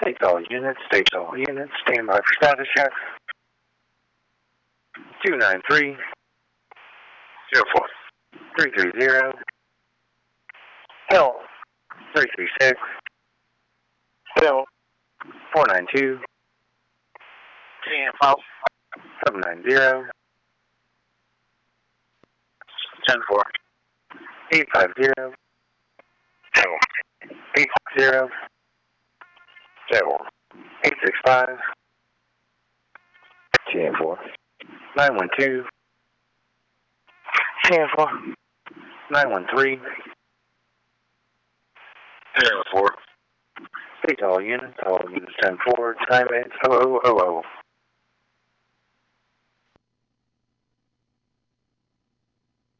States all units, stand by for status check. 293 04 330 Hill 336 Hill 492 TM5 790 10-4 850 Hill 860 Hill 865 TM4 912 TM4 913 TM4 States all units 10-4, time is 0000.